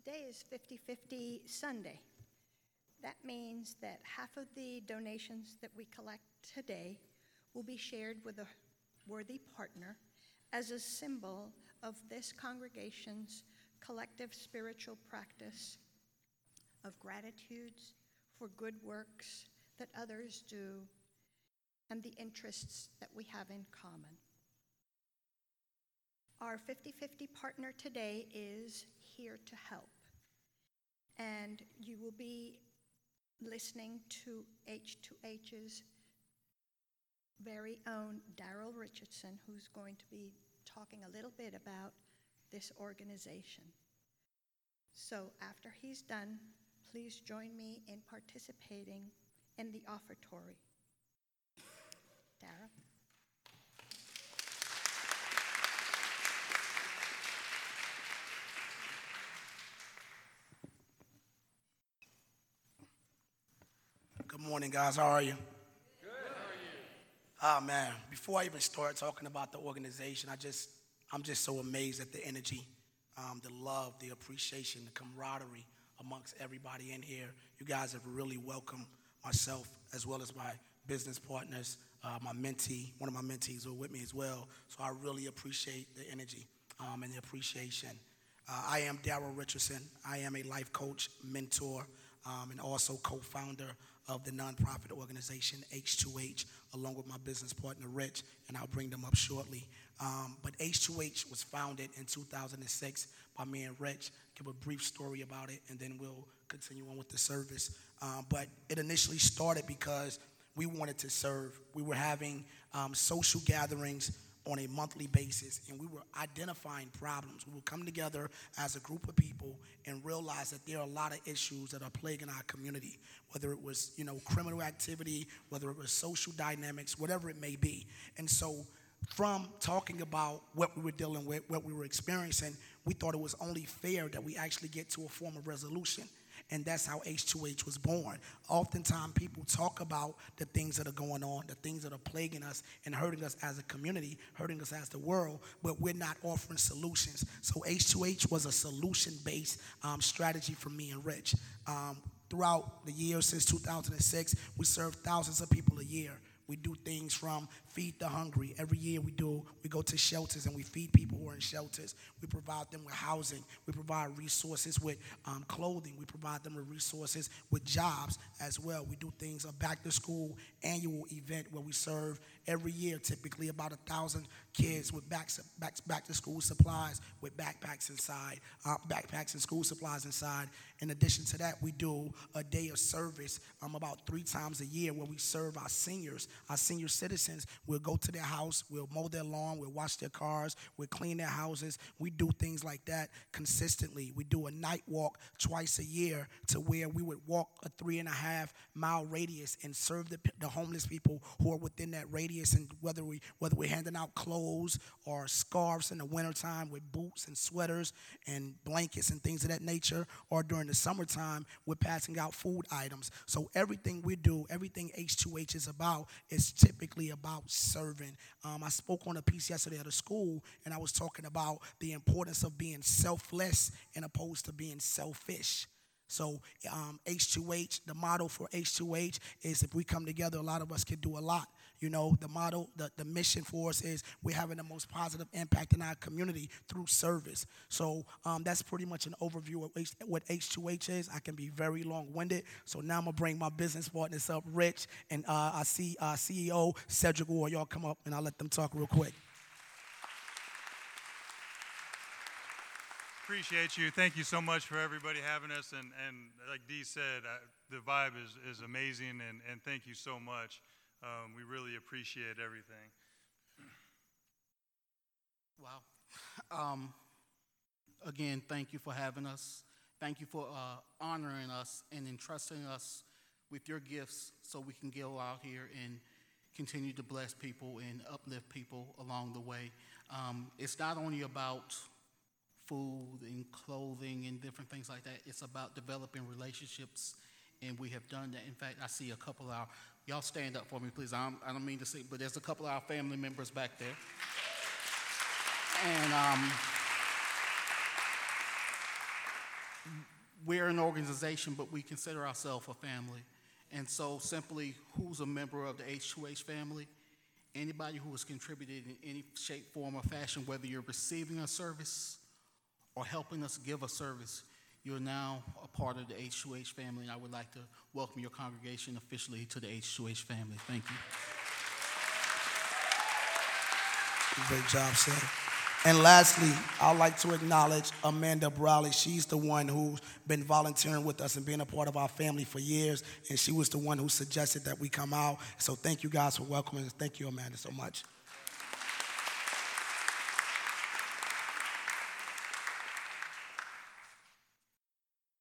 Today is 50/50 Sunday. That means that half of the donations that we collect today will be shared with a worthy partner as a symbol of this congregation's collective spiritual practice of gratitudes for good works that others do and the interests that we have in common. Our 50/50 partner today is here to help, and you will be listening to H2H's very own Daryl Richardson, who's going to be talking a little bit about this organization. So after he's done, please join me in participating in the offertory. Daryl? Good morning, guys. How are you? Good. How are you? Man, before I even start talking about the organization, I'm just so amazed at the energy, the love, the appreciation, the camaraderie amongst everybody in here. You guys have really welcomed myself as well as my business partners, my mentee, one of my mentees who are with me as well. So I really appreciate the energy and the appreciation. I am Daryl Richardson. I am a life coach, mentor, and also co-founder of the nonprofit organization H2H, along with my business partner Rich, and I'll bring them up shortly. But H2H was founded in 2006 by me and Rich. Give a brief story about it, and then we'll continue on with the service. But it initially started because we wanted to serve. We were having social gatherings on a monthly basis, and we were identifying problems. We would come together as a group of people and realize that there are a lot of issues that are plaguing our community, whether it was, criminal activity, whether it was social dynamics, whatever it may be. And so from talking about what we were dealing with, what we were experiencing, we thought it was only fair that we actually get to a form of resolution. And that's how H2H was born. Oftentimes, people talk about the things that are going on, the things that are plaguing us and hurting us as a community, hurting us as the world, but we're not offering solutions. So H2H was a solution-based strategy for me and Rich. Throughout the years since 2006, we served thousands of people a year. We do things from feed the hungry. Every year we go to shelters and we feed people who are in shelters. We provide them with housing. We provide resources with clothing. We provide them with resources with jobs as well. We do things, a back to school annual event where we serve every year typically about 1,000 kids with back to school supplies with backpacks inside, backpacks and school supplies inside. In addition to that, we do a day of service about 3 times a year where we serve our senior citizens. We'll go to their house, we'll mow their lawn, we'll wash their cars, we'll clean their houses. We do things like that consistently. We do a night walk twice a year to where we would walk a 3.5-mile radius and serve the homeless people who are within that radius. And whether we're handing out clothes or scarves in the wintertime with boots and sweaters and blankets and things of that nature, or during the summertime, we're passing out food items. So everything we do, everything H2H is about, is typically about serving. I spoke on a piece yesterday at a school, and I was talking about the importance of being selfless and opposed to being selfish. So H2H, the motto for H2H is if we come together, a lot of us can do a lot. The motto, the mission for us is we're having the most positive impact in our community through service. So that's pretty much an overview of what H2H is. I can be very long-winded. So now I'm going to bring my business partners up, Rich, and I see CEO Cedric Ward. Y'all come up, and I'll let them talk real quick. Appreciate you. Thank you so much for everybody having us. And like Dee said, the vibe is amazing, and thank you so much. We really appreciate everything. Wow. Again, thank you for having us. Thank you for honoring us and entrusting us with your gifts so we can go out here and continue to bless people and uplift people along the way. It's not only about food and clothing and different things like that. It's about developing relationships, and we have done that. In fact, I see a couple of y'all stand up for me, please. I don't mean to say, but there's a couple of our family members back there. And we're an organization, but we consider ourselves a family. And so simply, who's a member of the H2H family? Anybody who has contributed in any shape, form, or fashion, whether you're receiving a service or helping us give a service, you're now a part of the H2H family, and I would like to welcome your congregation officially to the H2H family. Thank you. Great job, sir. And lastly, I'd like to acknowledge Amanda Brawley. She's the one who's been volunteering with us and being a part of our family for years, and she was the one who suggested that we come out. So thank you guys for welcoming us. Thank you, Amanda, so much.